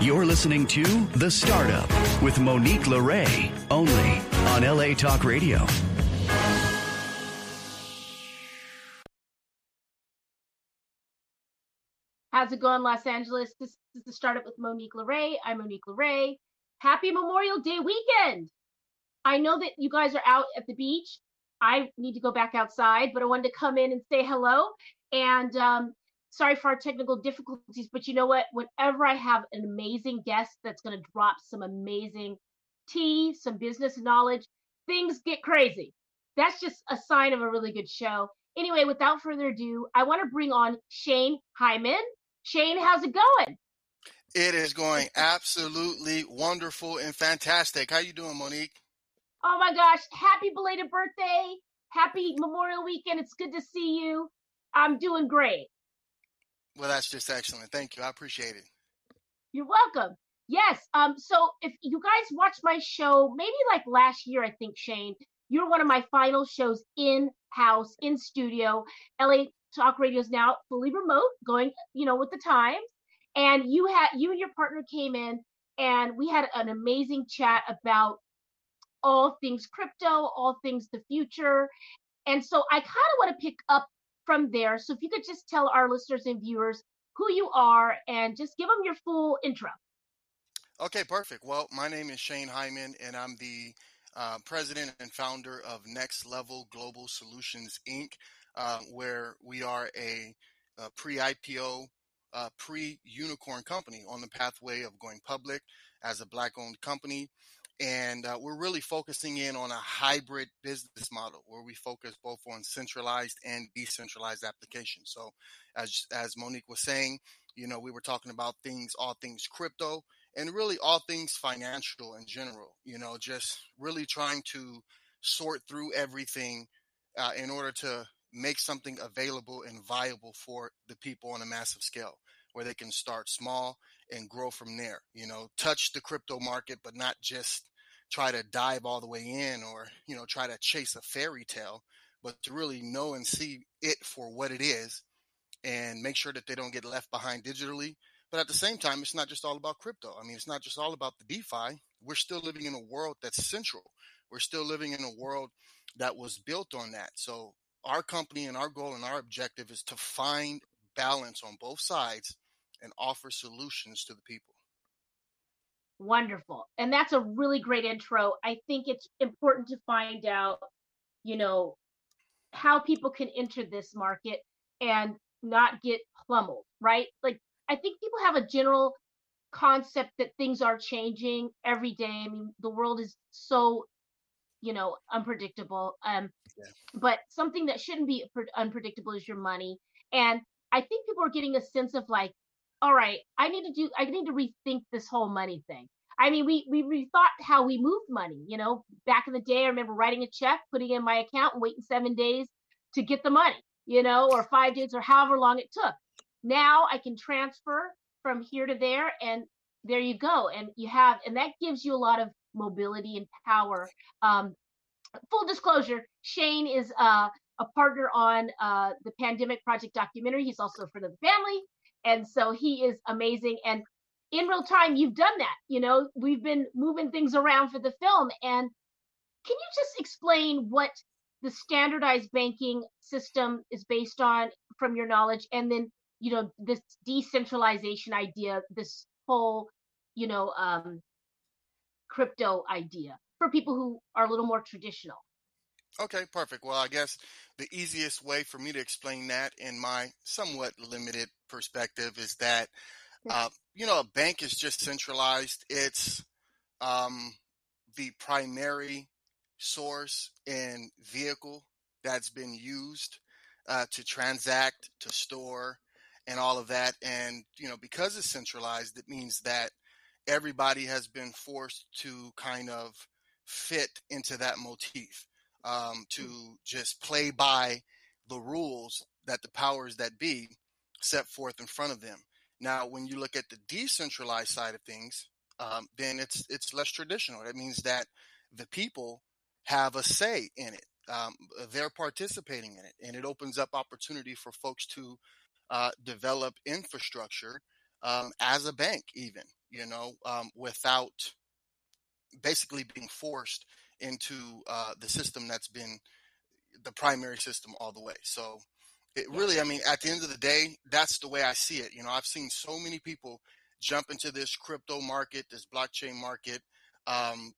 You're listening to The Startup with Monique LeRae, only on LA Talk Radio. How's it going, Los Angeles? This is The Startup with Monique LeRae. I'm Monique LeRae. Happy Memorial Day weekend. I know that you guys are out at the beach. I need to go back outside, but I wanted to come in and say hello. And sorry for our technical difficulties, but you know what? Whenever I have an amazing guest that's going to drop some amazing tea, some business knowledge, things get crazy. That's just a sign of a really good show. Anyway, without further ado, I want to bring on Shane Hyman. Shane, how's it going? It is going absolutely wonderful and fantastic. How you doing, Monique? Oh my gosh, happy belated birthday. Happy Memorial Weekend. It's good to see you. I'm doing great. Well, that's just excellent. Thank you. I appreciate it. You're welcome. Yes. So if you guys watched my show, maybe like last year, I think, Shane, you're one of my final shows in-house, in studio. LA Talk Radio is now fully remote, going, with the times. And you and your partner came in and we had an amazing chat about all things crypto, all things the future. And so I kind of want to pick up from there. So if you could just tell our listeners and viewers who you are and just give them your full intro. Okay, perfect. Well, my name is Shane Hyman, and I'm the president and founder of Next Level Global Solutions, Inc., where we are a pre-IPO, pre-unicorn company on the pathway of going public as a Black-owned company. And we're really focusing in on a hybrid business model where we focus both on centralized and decentralized applications. So as Monique was saying, we were talking about all things crypto and really all things financial in general, just really trying to sort through everything in order to make something available and viable for the people on a massive scale where they can start small and grow from there, touch the crypto market, but not just try to dive all the way in or, try to chase a fairy tale, but to really know and see it for what it is and make sure that they don't get left behind digitally. But at the same time, it's not just all about crypto. I mean, it's not just all about the DeFi. We're still living in a world that's central. We're still living in a world that was built on that. So our company and our goal and our objective is to find balance on both sides and offer solutions to the people. Wonderful. And that's a really great intro. I think it's important to find out, how people can enter this market and not get pummeled, right? Like, I think people have a general concept that things are changing every day. I mean, the world is so, unpredictable. But something that shouldn't be unpredictable is your money. And I think people are getting a sense of like, all right, I need to rethink this whole money thing. I mean, we rethought how we moved money, back in the day. I remember writing a check, putting it in my account and waiting 7 days to get the money, or 5 days or however long it took. Now I can transfer from here to there and there you go. And that gives you a lot of mobility and power. Full disclosure, Shane is a partner on the Pandemic Project documentary. He's also a friend of the family. And so he is amazing. And in real time, you've done that. We've been moving things around for the film. And can you just explain what the standardized banking system is based on from your knowledge? And then, this decentralization idea, this whole, crypto idea for people who are a little more traditional. Okay, perfect. Well, I guess the easiest way for me to explain that in my somewhat limited perspective is that, a bank is just centralized. It's the primary source and vehicle that's been used to transact, to store, and all of that. And, because it's centralized, it means that everybody has been forced to kind of fit into that motif, to just play by the rules that the powers that be set forth in front of them. Now, when you look at the decentralized side of things, then it's less traditional. That means that the people have a say in it. They're participating in it, and it opens up opportunity for folks to develop infrastructure as a bank even. without basically being forced into the system that's been the primary system all the way. So it Yeah. really, I mean, at the end of the day, that's the way I see it. I've seen so many people jump into this crypto market, this blockchain market, um,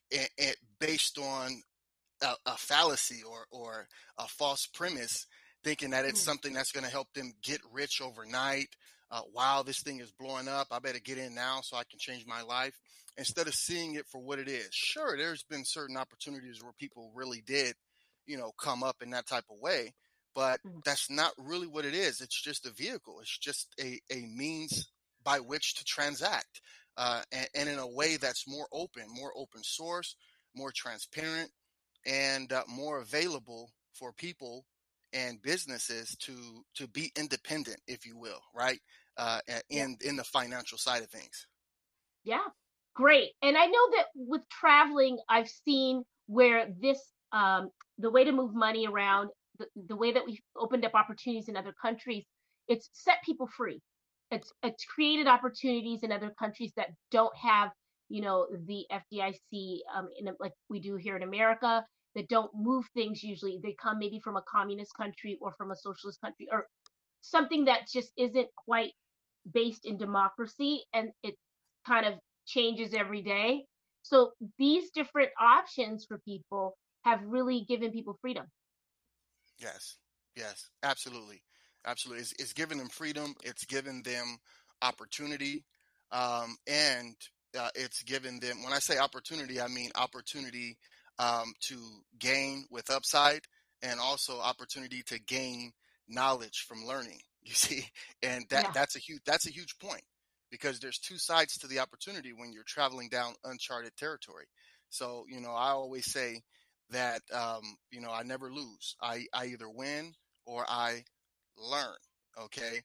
based on a fallacy or a false premise, thinking that it's Mm. something that's going to help them get rich overnight. Wow, this thing is blowing up. I better get in now so I can change my life. Instead of seeing it for what it is. Sure, there's been certain opportunities where people really did, come up in that type of way, but Mm. that's not really what it is. It's just a vehicle. It's just a means by which to transact, and in a way that's more open source, more transparent, and more available for people and businesses to be independent, if you will, right? Yeah. In the financial side of things. Yeah. Great. And I know that with traveling, I've seen where this, the way to move money around, the way that we've opened up opportunities in other countries, it's set people free. It's created opportunities in other countries that don't have, the FDIC, like we do here in America, that don't move things usually. They come maybe from a communist country or from a socialist country or something that just isn't quite based in democracy, and it kind of changes every day. So these different options for people have really given people freedom. Yes, yes, absolutely, absolutely. It's giving them freedom. It's giving them opportunity, and it's given them. When I say opportunity, I mean opportunity to gain with upside, and also opportunity to gain knowledge from learning. You see, and Yeah. that's a huge point, because there's two sides to the opportunity when you're traveling down uncharted territory. So I always say that I never lose. I either win or I learn. Okay.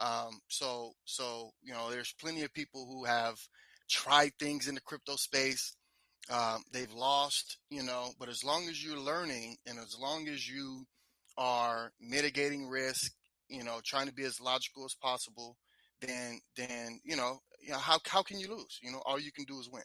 So there's plenty of people who have tried things in the crypto space. They've lost, but as long as you're learning and as long as you are mitigating risk, trying to be as logical as possible, then how can you lose? All you can do is win.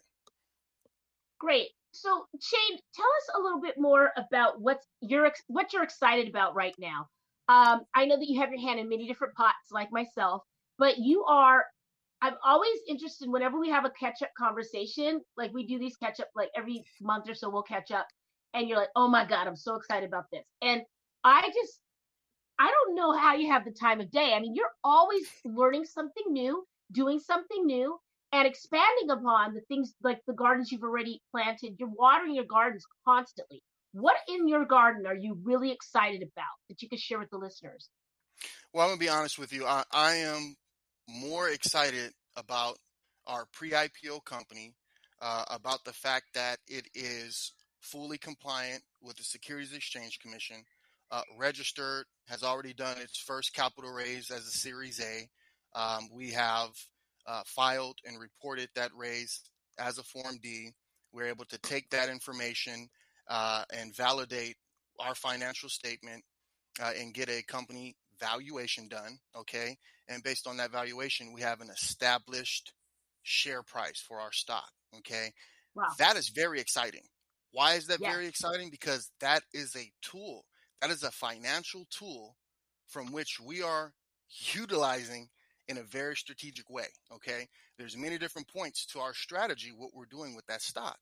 Great. So Shane, tell us a little bit more about what you're excited about right now. I know that you have your hand in many different pots, like myself, but you are. I'm always interested whenever we have a catch up conversation, like we do these catch up, like every month or so we'll catch up, and you're like, oh my God, I'm so excited about this. And I just, I don't know how you have the time of day. I mean, you're always learning something new, doing something new, and expanding upon the things like the gardens you've already planted. You're watering your gardens constantly. What in your garden are you really excited about that you could share with the listeners? Well, I'm gonna be honest with you. I am more excited about our pre-IPO company, about the fact that it is fully compliant with the Securities Exchange Commission, registered, has already done its first capital raise as a Series A. We have filed and reported that raise as a Form D. We're able to take that information and validate our financial statement, and get a company valuation done. Okay. And based on that valuation, we have an established share price for our stock. Okay. Wow. That is very exciting. Why is that Yes. very exciting? Because that is a tool, that is a financial tool from which we are utilizing in a very strategic way. Okay. There's many different points to our strategy, what we're doing with that stock.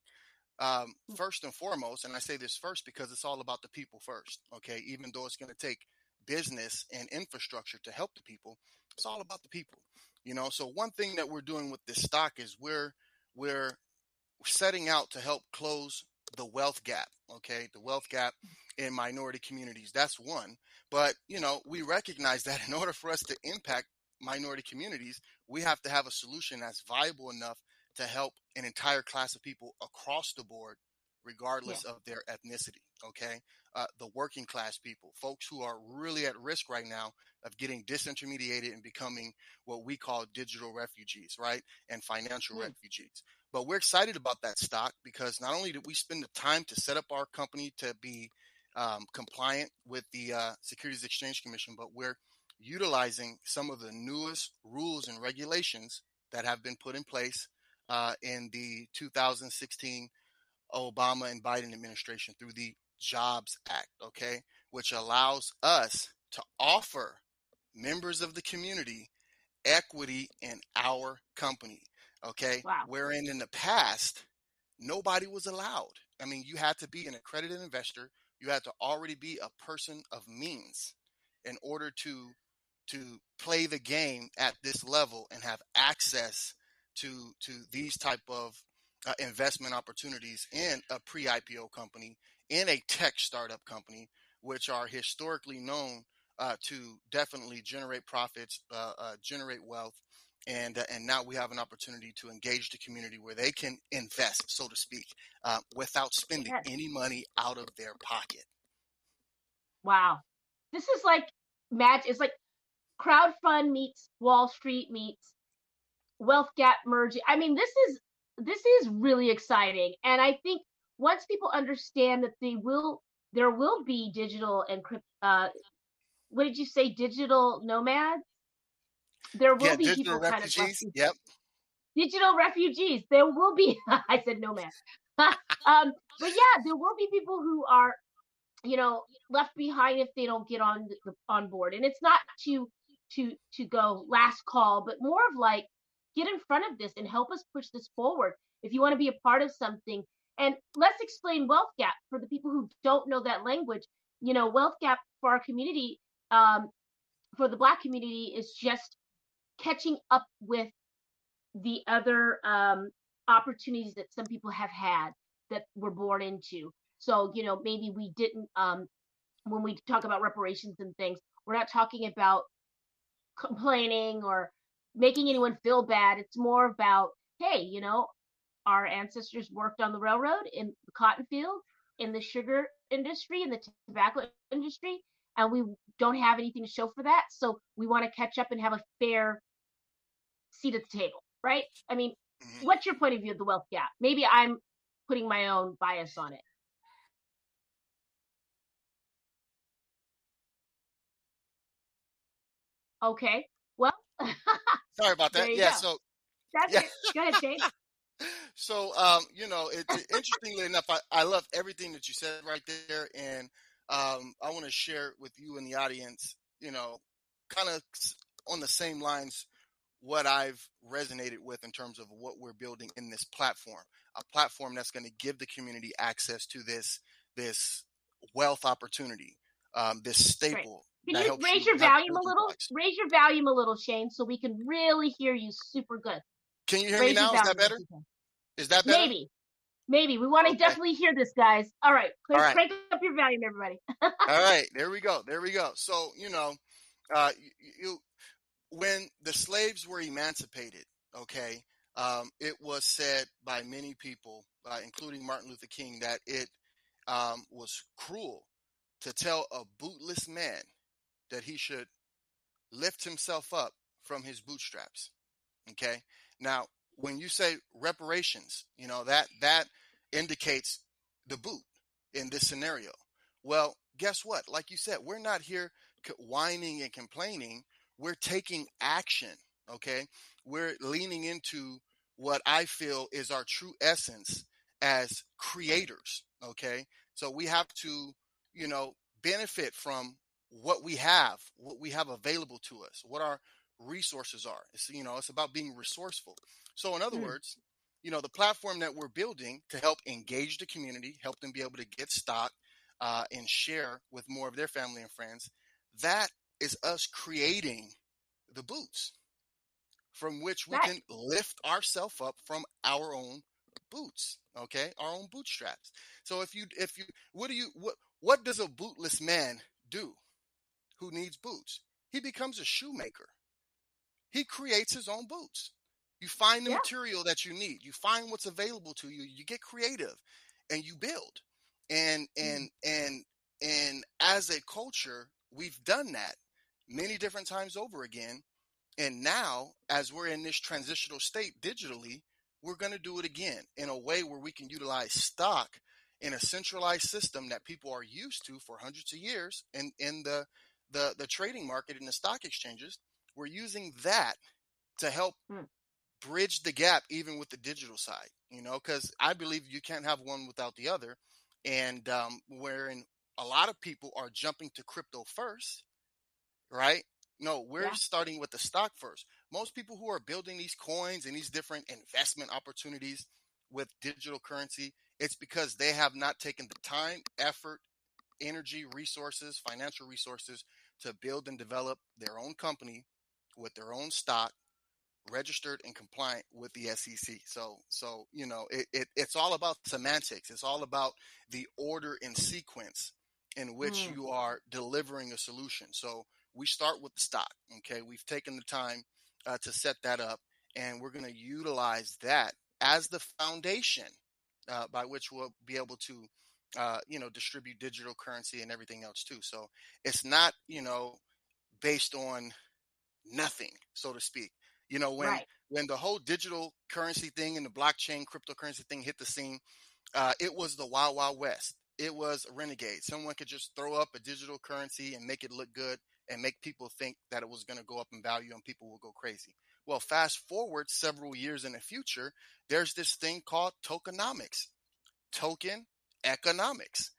First and foremost, and I say this first because it's all about the people first. Okay, even though it's going to take business and infrastructure to help the people, it's all about the people. So one thing that we're doing with this stock is we're setting out to help close the wealth gap. Okay, the wealth gap in minority communities. That's one. But we recognize that in order for us to impact minority communities, we have to have a solution that's viable enough to help an entire class of people across the board, Yeah. regardless of their ethnicity. Okay, the working class people, folks who are really at risk right now of getting disintermediated and becoming what we call digital refugees, right, and financial Mm. refugees. But we're excited about that stock because not only did we spend the time to set up our company to be compliant with the Securities Exchange Commission, but we're utilizing some of the newest rules and regulations that have been put in place in the 2016 Obama and Biden administration through the Jobs Act, okay, which allows us to offer members of the community equity in our company, okay, Wow. wherein in the past, nobody was allowed. I mean, you had to be an accredited investor. You had to already be a person of means in order to play the game at this level and have access to these type of investment opportunities in a pre-IPO company, in a tech startup company, which are historically known to definitely generate profits, generate wealth, and now we have an opportunity to engage the community where they can invest, so to speak, without spending Yes. any money out of their pocket. Wow. This is like magic. It's like crowdfund meets Wall Street meets wealth gap merging. I mean, this is really exciting. And I think once people understand that there will be digital and what did you say, digital nomads? There will Yeah, be digital people kind of left refugees. Yep. digital refugees. There will be, I said nomad. But yeah, there will be people who are, left behind if they don't get on board. And it's not to go last call, but more of like, get in front of this and help us push this forward. If you want to be a part of something, and let's explain wealth gap for the people who don't know that language. Wealth gap for our community, for the Black community, is just catching up with the other opportunities that some people have had that were born into. So, maybe we didn't, when we talk about reparations and things, we're not talking about complaining or making anyone feel bad. It's more about, hey, our ancestors worked on the railroad, in the cotton field, in the sugar industry, in the tobacco industry, and we don't have anything to show for that. So we want to catch up and have a fair seat at the table, right? I mean, Mhm. what's your point of view of the wealth gap? Maybe I'm putting my own bias on it. Okay. Well, Sorry about there that. you Yeah. go. So That's yeah. it. Go ahead, Shane. So, interestingly enough, I love everything that you said right there. And I want to share with you and the audience, kind of on the same lines, what I've resonated with in terms of what we're building in this platform, a platform that's going to give the community access to this wealth opportunity, this Great. staple Can that you helps raise you your have volume a building little? blocks. Raise your volume a little, Shane, so we can really hear you super good. Can you hear me Raise your now? Is that volume if better? you can. Is that better? Maybe. Maybe. We want to Okay. definitely hear this, guys. All right. All right. Crank up your volume, everybody. All right. There we go. There we go. So, uh, you when the slaves were emancipated, okay, it was said by many people, including Martin Luther King, that it was cruel to tell a bootless man that he should lift himself up from his bootstraps. Okay. Now, when you say reparations, that indicates the boot in this scenario. Well, guess what? Like you said, we're not here whining and complaining. We're taking action. Okay. We're leaning into what I feel is our true essence as creators. Okay. So we have to, you know, benefit from what we have available to us, what our resources are. It's about being resourceful. So in other Mm, words, the platform that we're building to help engage the community, help them be able to get stock and share with more of their family and friends, that is us creating the boots from which we right. can lift ourselves up from our own boots, okay, our own bootstraps. So if you what does a bootless man do who needs boots? He becomes a shoemaker. He creates his own boots. You find the Yeah. material that you need. You find what's available to you. You get creative, and you build. And Mm, and and and as a culture, we've done that many different times over again. And now, as we're in this transitional state digitally, we're going to do it again in a way where we can utilize stock in a centralized system that people are used to for hundreds of years in the trading market and the stock exchanges. We're using that to help mm. bridge the gap even with the digital side, because I believe you can't have one without the other. And wherein a lot of people are jumping to crypto first, right? No, we're Yeah. starting with the stock first. Most people who are building these coins and these different investment opportunities with digital currency, it's because they have not taken the time, effort, energy, resources, financial resources to build and develop their own company with their own stock, registered and compliant with the SEC. So it's all about semantics. It's all about the order and sequence in which Mm. you are delivering a solution. So we start with the stock. Okay, we've taken the time to set that up, and we're going to utilize that as the foundation by which we'll be able to distribute digital currency and everything else too. So it's not based on nothing, so to speak. When Right. the whole digital currency thing and the blockchain cryptocurrency thing hit the scene, it was the wild wild west. It was a renegade. Someone could just throw up a digital currency and make it look good and make people think that it was going to go up in value and people will go crazy. Well, fast forward several years in the future, there's this thing called tokenomics, token economics.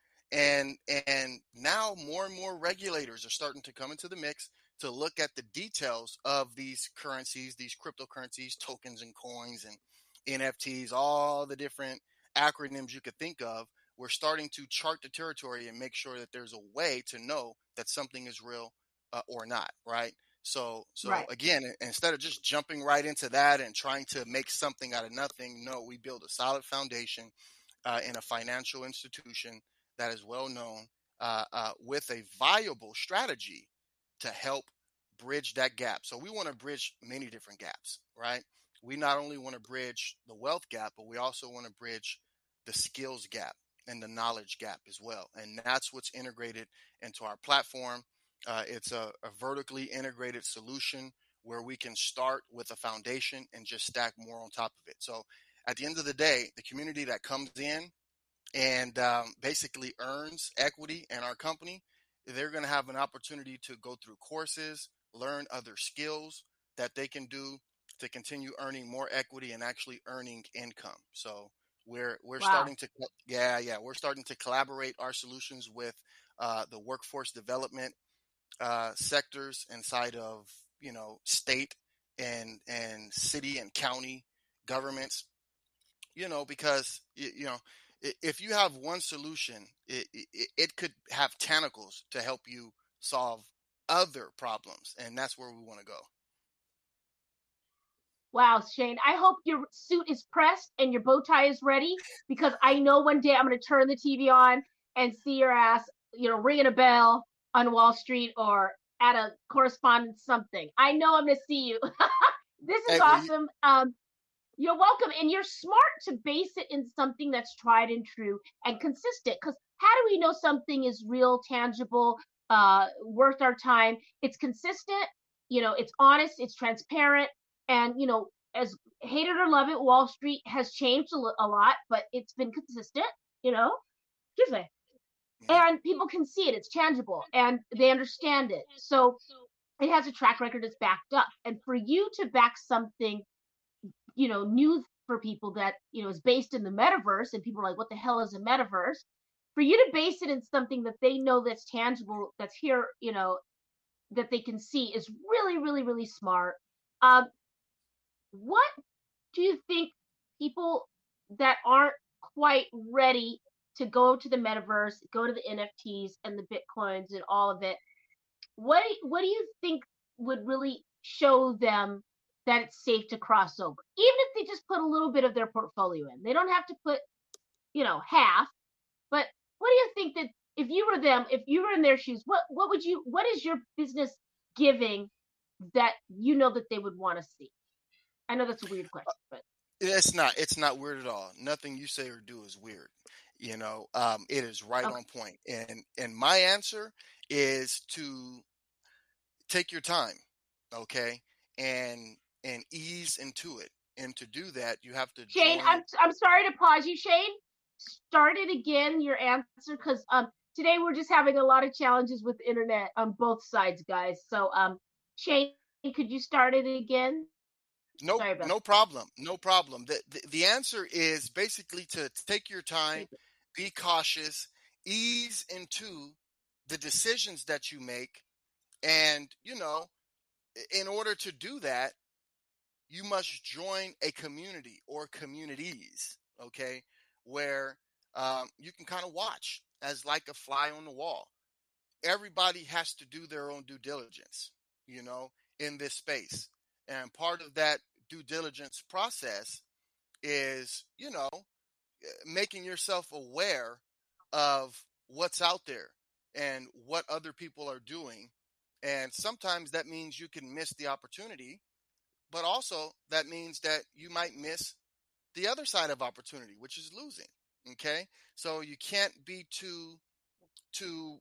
And now more and more regulators are starting to come into the mix to look at the details of these currencies, these cryptocurrencies, tokens and coins and NFTs, all the different acronyms you could think of. We're starting to chart the territory and make sure that there's a way to know that something is real or not, right? So Right. again, instead of just jumping right into that and trying to make something out of nothing, no, we build a solid foundation in a financial institution that is well known with a viable strategy to help bridge that gap. So we want to bridge many different gaps, right? We not only want to bridge the wealth gap, but we also want to bridge the skills gap and the knowledge gap as well. And that's what's integrated into our platform. It's a vertically integrated solution where we can start with a foundation and just stack more on top of it. So at the end of the day, the community that comes in and basically earns equity in our company, they're going to have an opportunity to go through courses, learn other skills that they can do to continue earning more equity and actually earning income. So we're Wow. starting to we're starting to collaborate our solutions with the workforce development sectors inside of state and city and county governments, because if you have one solution, it could have tentacles to help you solve other problems, and that's where we want to go. Wow, Shane. I hope your suit is pressed and your bow tie is ready, because I know one day I'm going to turn the TV on and see your ass, ringing a bell on Wall Street or at a correspondence something. I know I'm going to see you. This is Hey, well, awesome. You're welcome, and you're smart to base it in something that's tried and true and consistent. Because how do we know something is real, tangible, worth our time? It's consistent. It's honest. It's transparent. And as hate it or love it, Wall Street has changed a lot, but it's been consistent. Excuse me. mhm. And people can see it. It's tangible, and they understand it. So it has a track record that's backed up. And for you to back something new for people that is based in the metaverse, and people are like, what the hell is a metaverse? For you to base it in something that they know that's tangible, that's here, that they can see, is really, really, really smart. What do you think people that aren't quite ready to go to the metaverse, go to the NFTs and the Bitcoins and all of it, what do you think would really show them that it's safe to cross over, even if they just put a little bit of their portfolio in? They don't have to put half, but what do you think that if you were them, if you were in their shoes, what is your business giving that that they would want to see? I know that's a weird question, but It's not weird at all. Nothing you say or do is weird. It is right okay. on point. And my answer is to take your time, okay, and ease into it. And to do that, you have to Shane, join. I'm sorry to pause you, Shane. Start it again, your answer, because today we're just having a lot of challenges with the internet on both sides, guys. So Shane, could you start it again? No, Sorry about no problem. No problem. The answer is basically to take your time, that. be cautious, ease into the decisions that you make. And, in order to do that, you must join a community or communities, okay, where you can kind of watch as like a fly on the wall. Everybody has to do their own due diligence, you know, in this space. And part of that due diligence process is, making yourself aware of what's out there and what other people are doing. And sometimes that means you can miss the opportunity, but also that means that you might miss the other side of opportunity, which is losing. Okay. So you can't be too,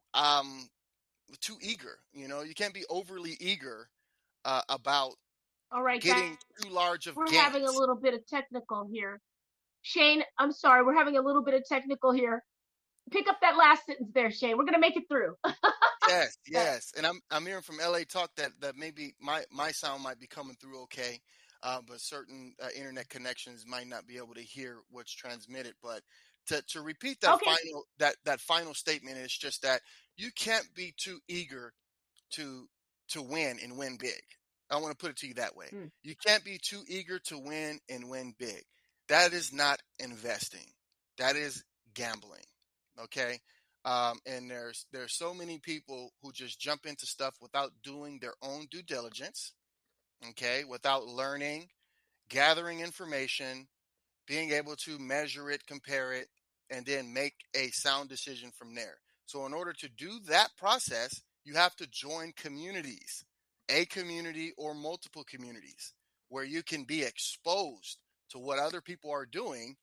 too eager. You can't be overly eager about All right, guys, getting too large of we're having a gains. little bit of technical here. Shane, I'm sorry, we're having a little bit of technical here. Pick up that last sentence there, Shane. We're gonna make it through. Yes, yes, and I'm hearing from LA Talk that maybe my sound might be coming through okay, but certain internet connections might not be able to hear what's transmitted. But to repeat that Okay. final statement is just that you can't be too eager to win and win big. I want to put it to you that way. Hmm. You can't be too eager to win and win big. That is not investing. That is gambling. Okay. And there's so many people who just jump into stuff without doing their own due diligence. Okay, without learning, gathering information, being able to measure it, compare it, and then make a sound decision from there. So, in order to do that process, you have to join communities, a community or multiple communities, where you can be exposed to what other people are doing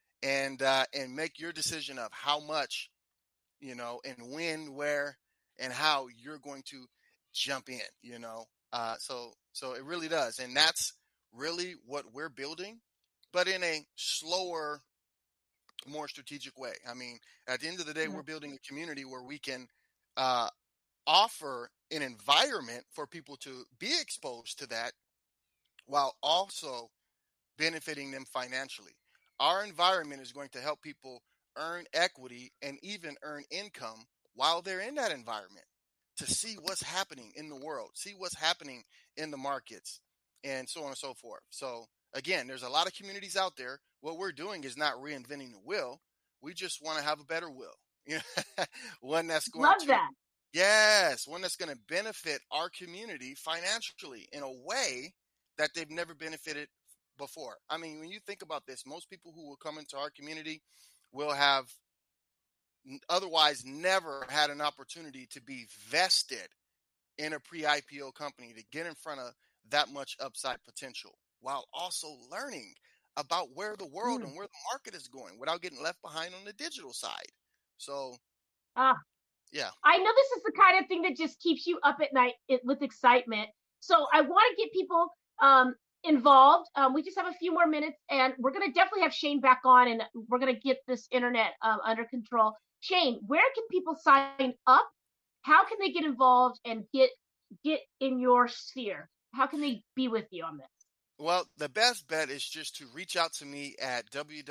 and make your decision of how much, and when, where, and how you're going to jump in. So it really does, and that's really what we're building, but in a slower, more strategic way. I mean, at the end of the day, we're building a community where we can uh, offer an environment for people to be exposed to that while also benefiting them financially. Our environment is going to help people earn equity and even earn income while they're in that environment to see what's happening in the world, see what's happening in the markets, and so on and so forth. So, again, there's a lot of communities out there. What we're doing is not reinventing the wheel. We just want to have a better wheel, one that's going Love to, that. yes, one that's going to benefit our community financially in a way that they've never benefited before. I mean, when you think about this, most people who will come into our community will have otherwise never had an opportunity to be vested in a pre-IPO company to get in front of that much upside potential while also learning about where the world and where the market is going without getting left behind on the digital side. So, Ah, yeah. I know this is the kind of thing that just keeps you up at night with excitement. So I want to get people involved. We just have a few more minutes, and we're going to definitely have Shane back on, and we're going to get this internet under control. Shane, where can people sign up? How can they get involved and get in your sphere? How can they be with you on this? Well, the best bet is just to reach out to me at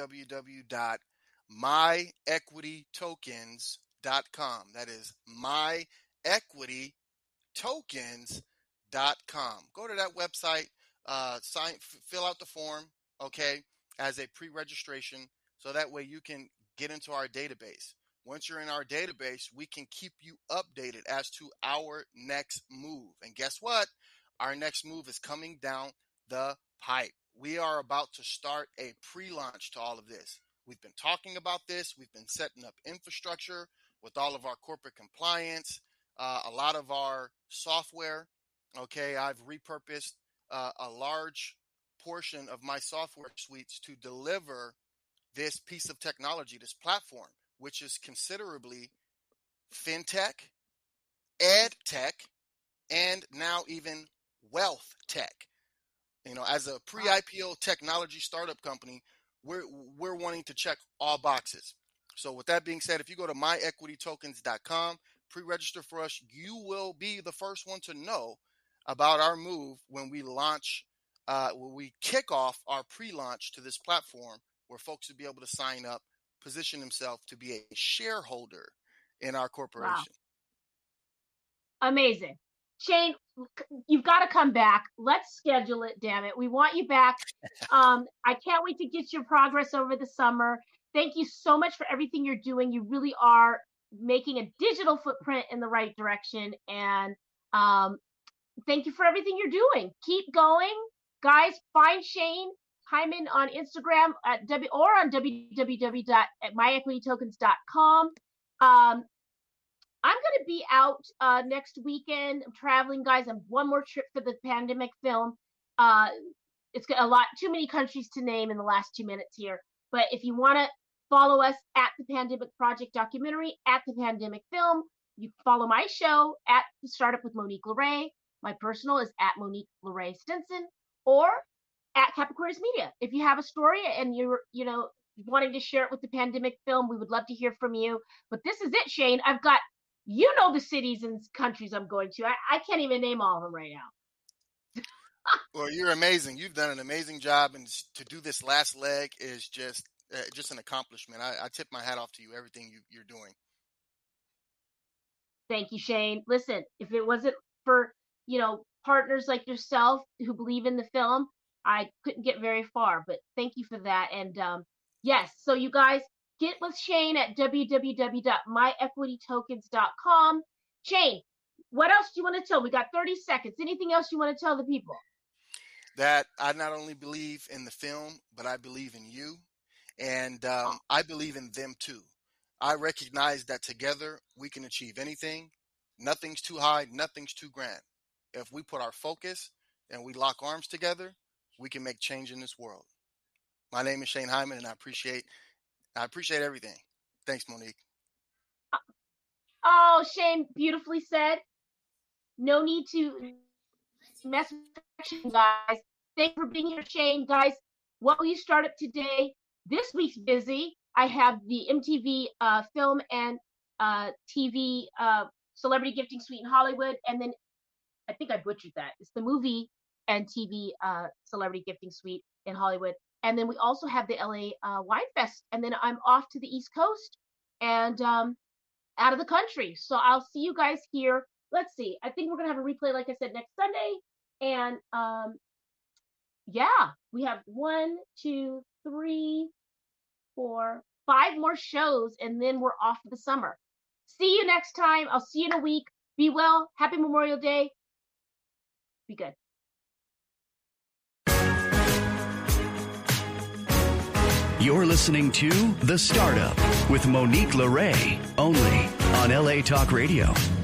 www.myequitytokens.com. That is myequitytokens.com. Go to that website, fill out the form, okay, as a pre-registration, so that way you can get into our database. Once you're in our database, we can keep you updated as to our next move. And guess what? Our next move is coming down the pipe. We are about to start a pre-launch to all of this. We've been talking about this. We've been setting up infrastructure with all of our corporate compliance, a lot of our software. Okay, I've repurposed a large portion of my software suites to deliver this piece of technology, this platform, which is considerably fintech, ed tech, and now even wealth tech. As a pre-IPO technology startup company, we're wanting to check all boxes. So with that being said, if you go to myequitytokens.com, pre-register for us, you will be the first one to know about our move when we launch we kick off our pre-launch to this platform where folks will be able to sign up, position themselves to be a shareholder in our corporation. Wow. Amazing. Shane, you've got to come back. Let's schedule it, damn it. We want you back. I can't wait to get your progress over the summer. Thank you so much for everything you're doing. You really are making a digital footprint in the right direction. And thank you for everything you're doing. Keep going. Guys, find Shane Hyman on Instagram or on www.myequitytokens.com. I'm going to be out next weekend. I'm traveling, guys. I'm one more trip for the pandemic film. It's got too many countries to name in the last 2 minutes here. But if you want to follow us at the Pandemic Project Documentary, at the Pandemic Film, you can follow my show at The Startup with Monique LeRae. My personal is at Monique LeRae Stinson, or at Capricornus Media. If you have a story and you're, wanting to share it with the Pandemic Film, we would love to hear from you. But this is it, Shane. I've got, the cities and countries I'm going to. I can't even name all of them right now. Well, you're amazing. You've done an amazing job, and to do this last leg is just an accomplishment. I tip my hat off to you, everything you're doing. Thank you, Shane. Listen, if it wasn't for, partners like yourself who believe in the film, I couldn't get very far, but thank you for that. And yes, so you guys get with Shane at www.myequitytokens.com. Shane, what else do you want to tell? We got 30 seconds. Anything else you want to tell the people? That I not only believe in the film, but I believe in you. And I believe in them too. I recognize that together we can achieve anything. Nothing's too high, nothing's too grand. If we put our focus and we lock arms together, we can make change in this world. My name is Shane Hyman, and I appreciate everything. Thanks, Monique. Oh, Shane, beautifully said. No need to mess with you guys. Thanks for being here, Shane. Guys, what will you start up today? This week's busy. I have the MTV film and TV Celebrity Gifting Suite in Hollywood. And then I think I butchered that. It's the movie and TV Celebrity Gifting Suite in Hollywood. And then we also have the LA Wine Fest. And then I'm off to the East Coast and out of the country. So I'll see you guys here. Let's see. I think we're going to have a replay, like I said, next Sunday. And yeah, we have 1, 2, 3, 4, 5 more shows, and then we're off for the summer. See you next time. I'll see you in a week. Be well. Happy Memorial Day. Be good. You're listening to The Startup with Monique LeRae, only on LA Talk Radio.